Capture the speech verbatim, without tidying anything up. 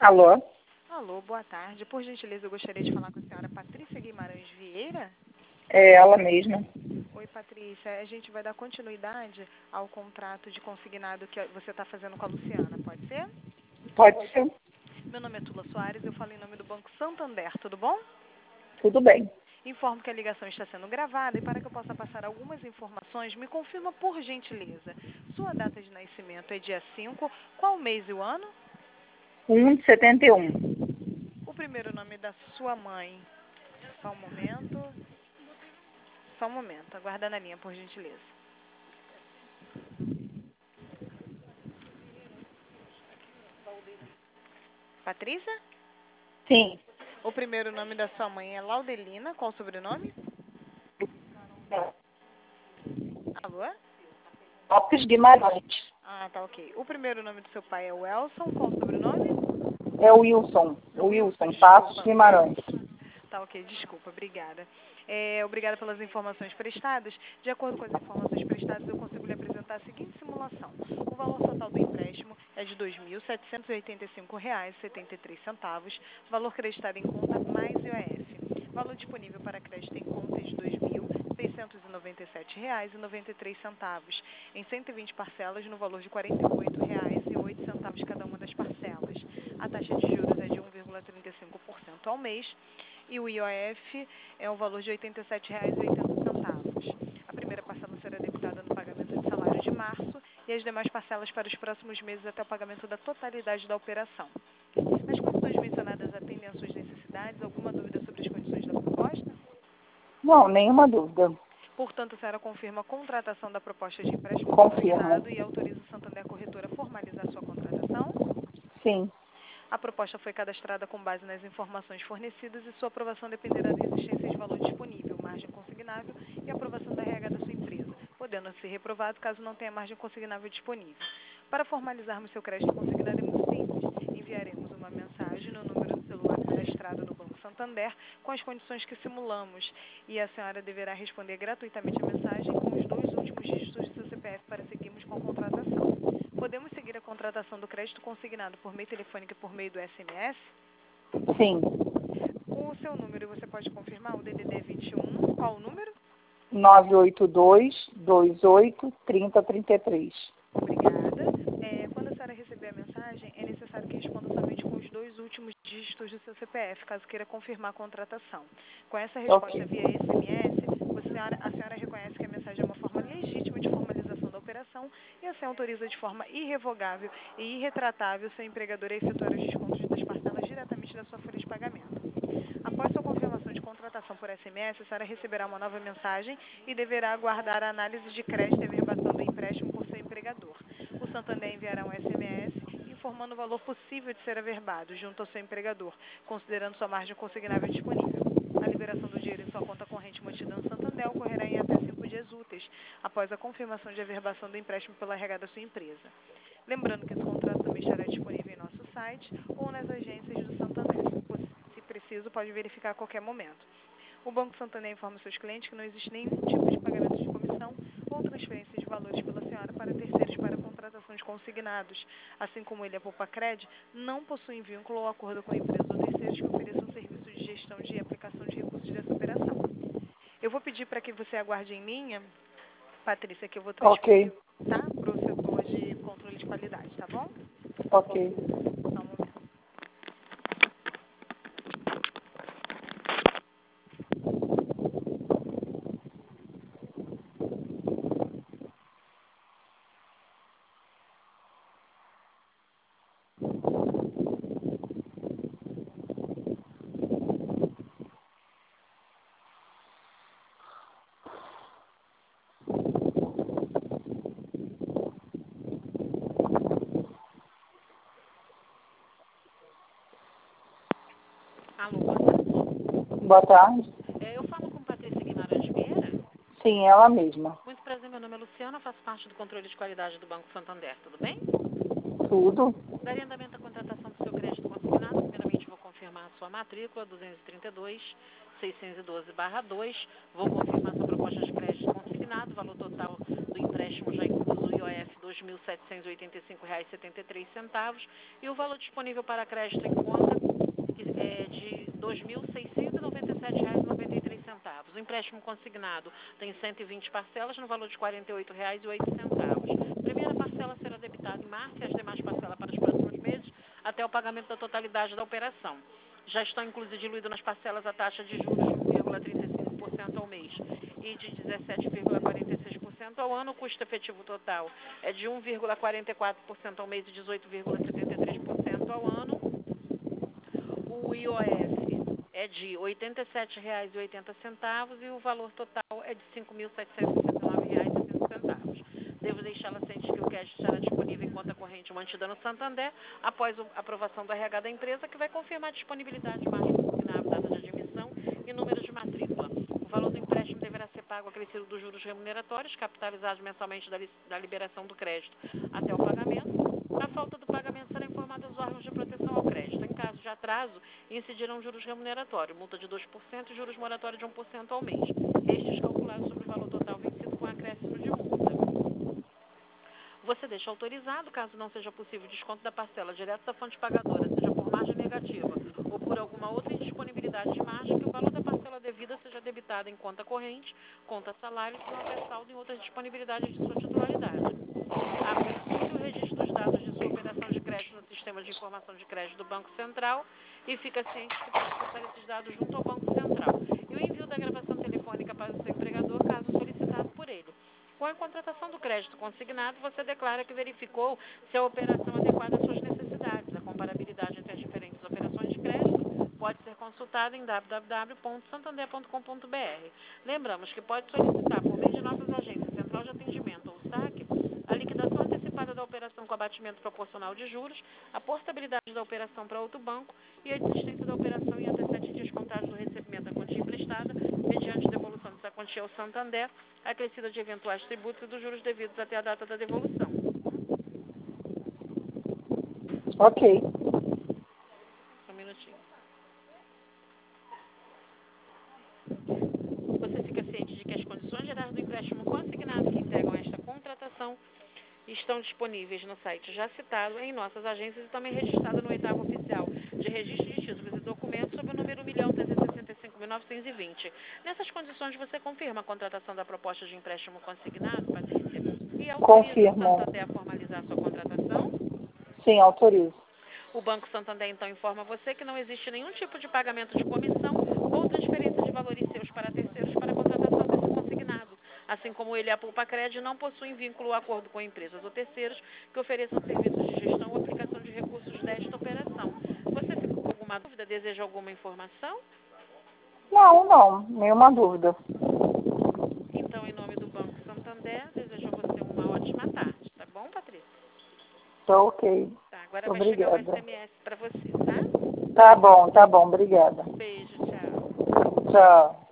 Alô? Alô, boa tarde. Por gentileza, eu gostaria de falar com a senhora Patrícia Guimarães Vieira. É ela mesma. Oi, Patrícia. A gente vai dar continuidade ao contrato de consignado que você está fazendo com a Luciana, pode ser? Pode ser. Meu nome é Tula Soares, eu falo em nome do Banco Santander, tudo bom? Tudo bem. Informo que a ligação está sendo gravada e para que eu possa passar algumas informações, me confirma por gentileza. Sua data de nascimento é dia cinco, qual mês e o ano? um de setenta e um. O primeiro nome da sua mãe. Só um momento. Só um momento, aguarda na linha, por gentileza. Patrícia? Sim. O primeiro nome da sua mãe é Laudelina, qual o sobrenome? Alô? Lopes Guimarães. Ah, tá ok. O primeiro nome do seu pai é Welson, qual o sobrenome? É o Wilson. O Wilson, Wilson Passos desculpa. Guimarães. Tá ok, desculpa, obrigada. É, obrigada pelas informações prestadas. De acordo com as informações prestadas, eu consigo lhe apresentar a seguinte simulação. O valor total do empréstimo é de dois mil setecentos e oitenta e cinco reais e setenta e três centavos. Valor creditado em conta mais I O F. Valor disponível para crédito em conta é de dois mil seiscentos e noventa e sete reais e noventa e três centavos. Em cento e vinte parcelas no valor de quarenta e oito reais e oito centavos cada uma das parcelas. A taxa de juros é de um vírgula trinta e cinco por cento ao mês. E o I O F é o valor de oitenta e sete reais e oitenta centavos. A primeira parcela será debitada no pagamento de salário de março e as demais parcelas para os próximos meses até o pagamento da totalidade da operação. As condições mencionadas atendem às suas necessidades? Alguma dúvida sobre as condições da proposta? Não, nenhuma dúvida. Portanto, a senhora confirma a contratação da proposta de empréstimo Confirmo. consignado e autoriza o Santander Corretora a formalizar sua contratação? Sim. A proposta foi cadastrada com base nas informações fornecidas e sua aprovação dependerá da existência de valor disponível, margem consignável e aprovação da R H da sua empresa, podendo ser reprovado caso não tenha margem consignável disponível. Para formalizarmos seu crédito consignado é muito simples. Enviaremos uma mensagem no número do celular cadastrado no Banco Santander com as condições que simulamos e a senhora deverá responder gratuitamente a mensagem com os dois últimos dígitos do seu C P F para seguirmos com a contratação. Podemos seguir a contratação do crédito consignado por meio telefônico e por meio do S M S? Sim. O seu número, você pode confirmar? O D D D vinte e um, qual o número? nove oito dois, dois oito, três zero três três. Obrigada. É, quando a senhora receber a mensagem, é necessário que responda somente com os dois últimos dígitos do seu C P F, caso queira confirmar a contratação. Com essa resposta Ok. via S M S, a senhora, a senhora reconhece que a mensagem é uma forma legítima de formalização da operação e assim autoriza de forma irrevogável e irretratável seu empregador a efetuar os descontos das parcelas diretamente da sua folha de pagamento. Após sua confirmação de contratação por S M S, a senhora receberá uma nova mensagem e deverá aguardar a análise de crédito e averbação do empréstimo por seu empregador. O Santander enviará um S M S informando o valor possível de ser averbado junto ao seu empregador, considerando sua margem consignável disponível. A liberação do dinheiro em sua conta corrente mantida no Santander ocorrerá em até cinco dias úteis, após a confirmação de averbação do empréstimo pela R H da sua empresa. Lembrando que esse contrato também estará disponível em nosso site ou nas agências do Santander. Se preciso, pode verificar a qualquer momento. O Banco Santander informa seus clientes que não existe nenhum tipo de pagamento de comissão ou transferência de valores pela senhora para terceiros para contratação de consignados. Assim como ele, a Poupa-Cred, não possui vínculo ou acordo com a empresa ou terceiros que ofereçam serviço de gestão de aplicação de recursos dessa operação. Eu vou pedir para que você aguarde em linha, Patrícia, que eu vou transferir, Ok. tá, para o setor de controle de qualidade, tá bom? Ok. Só um momento. Alô, boa tarde. Boa tarde. É, eu falo com Patrícia Guimarães Vieira. Sim, ela mesma. Muito prazer, meu nome é Luciana, faço parte do controle de qualidade do Banco Santander, tudo bem? Tudo. Daria andamento à contratação do seu crédito consignado. Primeiramente, vou confirmar a sua matrícula, duzentos e trinta e dois, seiscentos e doze barra dois. Vou confirmar sua proposta de crédito consignado. consignado, valor total do empréstimo já incluso o I O F dois mil setecentos e oitenta e cinco reais e setenta e três centavos e o valor disponível para crédito em conta é de dois mil seiscentos e noventa e sete reais e noventa e três centavos. O empréstimo consignado tem cento e vinte parcelas no valor de quarenta e oito reais e oito centavos. A primeira parcela será debitada em março e as demais parcelas para os próximos meses até o pagamento da totalidade da operação. Já estão incluídas diluídas nas parcelas a taxa de juros de um vírgula trinta e cinco por cento ao mês e de dezessete vírgula quarenta e seis por cento ao ano. O custo efetivo total é de um vírgula quarenta e quatro por cento ao mês e dezoito vírgula setenta e três por cento ao ano. O I O F é de oitenta e sete reais e oitenta centavos e o valor total é de cinco mil setecentos e sessenta e nove reais e sessenta centavos. Devo deixá-la ciente que o cash estará disponível em conta corrente mantida no Santander após a aprovação do R H da empresa, que vai confirmar a disponibilidade de marca consignada, data de admissão e número de matrícula. O valor do empréstimo deverá ser pago acrescido dos juros remuneratórios, capitalizados mensalmente da, li da liberação do crédito até o pagamento. A falta do pagamento será informada aos órgãos de proteção ao crédito. Em caso de atraso, incidirão juros remuneratórios, multa de dois por cento e juros moratórios de um por cento ao mês. Estes calculados sobre o valor total vencido com acréscimo de multa. Você deixa autorizado, caso não seja possível, desconto da parcela direto da fonte pagadora, seja por margem negativa ou por alguma outra indisponibilidade de margem, que o valor da parcela devida seja debitado em conta corrente, conta salário, se não houver saldo em outras disponibilidades de sua titularidade. A consulta e o registro dos dados de sua operação de crédito no sistema de informação de crédito do Banco Central e fica ciente que pode acessar esses dados junto ao Banco Central. E o envio da gravação telefônica para o seu empregador, caso solicitado por ele. Com a contratação do crédito consignado, você declara que verificou se a operação é adequada às suas necessidades. A comparabilidade entre as diferentes operações de crédito pode ser consultada em w w w ponto santander ponto com ponto b r. Lembramos que pode solicitar, por meio de nossas agências, Central de Atendimento ou SAC, a liquidação antecipada da operação com abatimento proporcional de juros, a portabilidade da operação para outro banco e a desistência da operação em até sete dias contados do recebimento da quantia emprestada, mediante devolução dessa quantia ao Santander, acrescida de eventuais tributos e dos juros devidos até a data da devolução. Ok. Um minutinho. Você fica ciente de que as condições gerais do empréstimo consignado que integram esta contratação estão disponíveis no site já citado, em nossas agências e também registrada no oitavo oficial de registro de títulos e documentos sob o número um milhão trezentos e sessenta e cinco mil novecentos e vinte. Nessas condições, você confirma a contratação da proposta de empréstimo consignado, Patrícia? E autoriza Confirmo. o Santander a formalizar a sua contratação? Sim, autorizo. O Banco Santander, então, informa você que não existe nenhum tipo de pagamento de comissão ou transferência de valores seus para terceiros para a contratação desse consignado, assim como ele e a Poupa Crédito não possuem vínculo ou acordo com empresas ou terceiros que ofereçam serviços de gestão ou aplicação de recursos desta operação. Você ficou com alguma dúvida? Deseja alguma informação? Não, não, nenhuma dúvida. Então, em nome do Banco Santander, desejo a você uma ótima tarde, tá bom, Patrícia? Tá ok. Tá, agora Obrigada. vai chegar o S M S para você, tá? Tá bom, tá bom, obrigada. Beijo, tchau. Tchau.